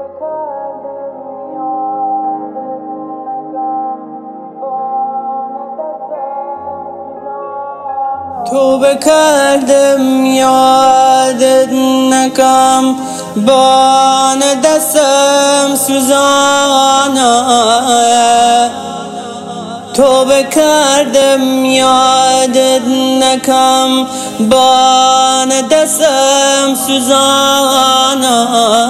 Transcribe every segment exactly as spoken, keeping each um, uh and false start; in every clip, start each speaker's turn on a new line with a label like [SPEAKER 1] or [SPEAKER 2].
[SPEAKER 1] توبه کردم یادت نکم بان دستم سوزانه توبه کردم یادت نکم بان دستم سوزانه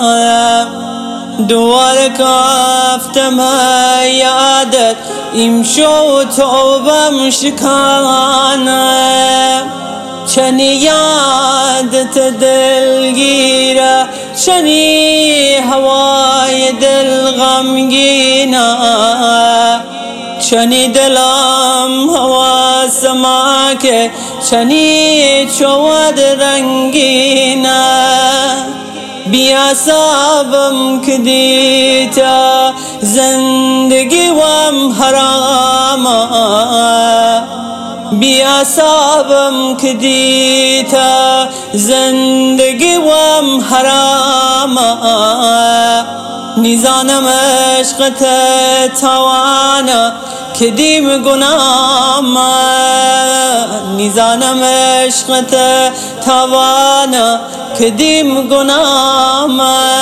[SPEAKER 1] دوباره کفتم یادت امشو توبم شکانه چنی یادت دلگیره چنی هوای دل غمگینه چنی دلم هوا سماکه چنی چود رنگینه بیاسابم کدیتا زندگی وم حرامه بیاسابم کدیتا زندگی وم حرامه نیزانم عشقت توانه کدیم گناهم نیزانم عشقت توانه کدیم گناهم